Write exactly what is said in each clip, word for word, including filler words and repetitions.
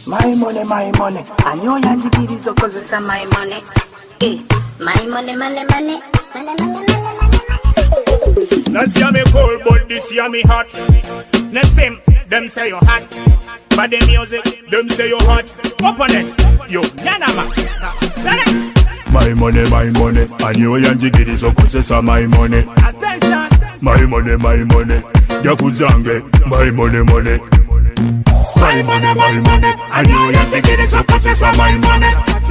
My money, my money. And you and the kiddies of cause it's my money. Eh, my money, money, money. Money, money, money, money. Last year me cold, but this year me hot. Next time, them say you hot. But the music, them say you hot. Open it, yo, yanama. My money, my money. And you and the kiddies of cause it's my money. Attention. My money, my money. Yakuzange, my money, money. My money, my money. And you and the kiddies of cause it's my money.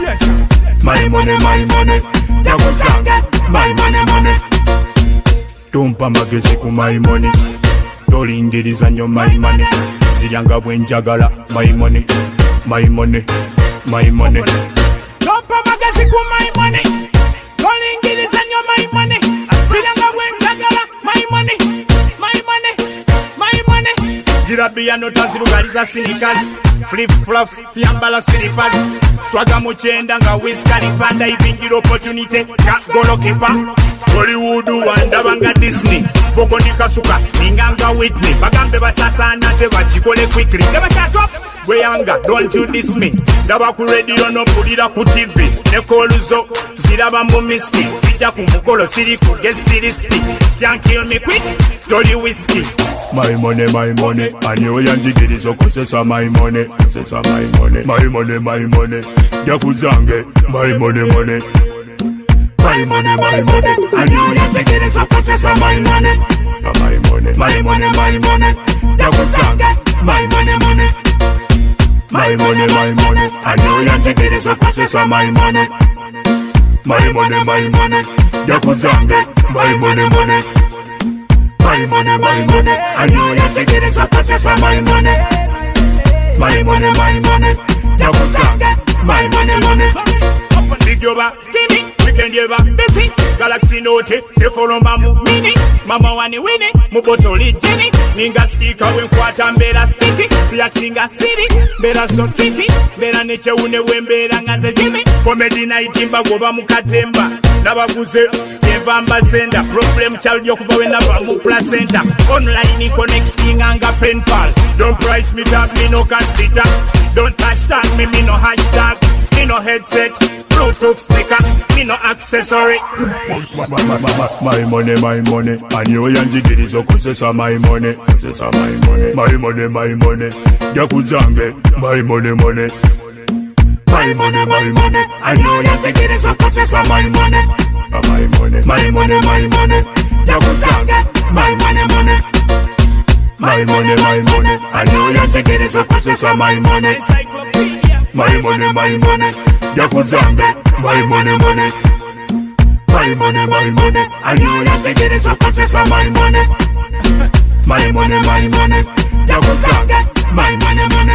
My money, my money. Yakuzange, my money, money. Tumpa magezi ku my money. Tolingiriza nnyo my money. Siryanga bwenjagala my money. My money, my money. Tumpa magezi ku my money. Tolingiriza nnyo my money. Siryanga bwenjagala my money. My money, my money. Jirabia notazirugaliza sneakers. Flip flops, siyambala slippers. Swaga muchenda nga whiskali fanda ibingira opportunity. Ka golokipa. Hollywood wandaba nga Disney. Boko ndikasuka ninganga Whitney. Bagambe basasana tebakikole quickly. Nebakyato bweyanga don't you diss me. Ndaba ku radio n'ompulira ku T V. Ne koluzo ziraba mu misti. Sijja ku mukolo siri ku guest list. Can't kill me quick, Tolly whiskey. My money, my money. And you yanjigiriza okozesa my money. Kozesa my money. My money, my money. Yakuzange, my money, money. My money, my money. And you yanjigiriza okozesa my money. My money, my money, my money. Yakuzange, my money, money. My money, my money. And you yanjigiriza okozesa my money. My money, my money. Yakuzange, my money, money. My money, my money. And you yanjigiriza okozesa my money. My money, my money. Yakuzange, my money, money. Big over, skinny, weekend over, busy. Galaxy Note, say follow mamu mini. Mama wani winnie, mubotoli jini. Ninga stika wenkwata mbera sticky. Siya kinga city, mbera so tricky. Mbera neche une wembera ngaze jimmy. Comedy night imba goba mukatemba. Nabaguze, Vamba sender. Problem child yokuba wenaba mu placenta. Online connecting anga pen pal. Don't price me tag, me no consider. Don't hashtag me, me no hashtag. Me no headset, Bluetooth speaker, me no accessory. My, my, my, my, my money, my money. And you yanjigiriza okozesa my money. Kozesa my money. My money, my money. Yakuzange, my money, money. My money, my money. And you yanjigiriza okozesa my money. My money, my money, my money. Yakuzange, my money, money. My money, my money. And you yanjigiriza okozesa my money. My money, my money. Yakuzange, my money, money. My money, my money. And you yanjigiriza okozesa my money. My money, my money. Yakuzange, my money, money.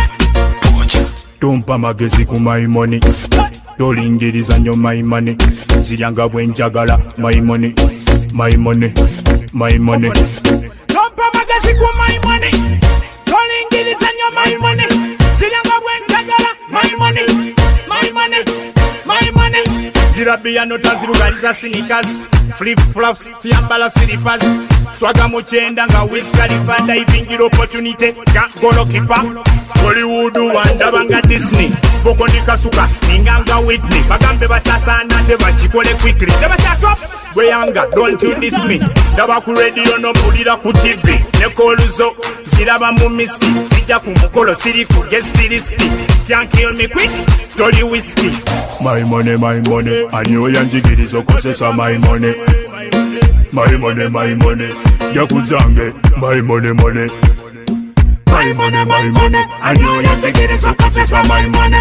Tumpa magezi ku my money. Tolingiriza nnyo my money. Siryanga bwenjagala my money. My money, my money. Tumpa magezi ku my money. Tolingiriza nnyo my money. Siryanga bwenjagala my money. My money, my money. Jirabia notazirugaliza sneakers. Flip flops, siyambala slippers. Swaga muchenda nga whiskali fanda ibingira opportunity. Ka golokipa. Hollywood wandaba nga Disney. Boko ndikasuka ninganga Whitney. Bagambe basasana tebakikole quickly. Nebakyato bweyanga don't you diss me. Ndaba ku radio n'ompulira ku T V. Ne koluzo ziraba mu misti. Sijja ku mukolo siri ku guest list. Can't kill me quick, Tolly whiskey. My money, my money. And you yanjigiriza okozesa my money. My money, my money. Yakuzange, my money, money. My money, my money. And you yanjigiriza okozesa my money.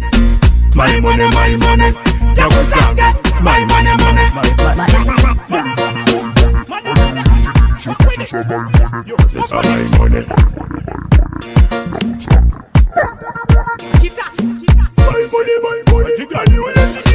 My money, my money. Yakuzange, my money, money. Okozesa my money. My money, my money.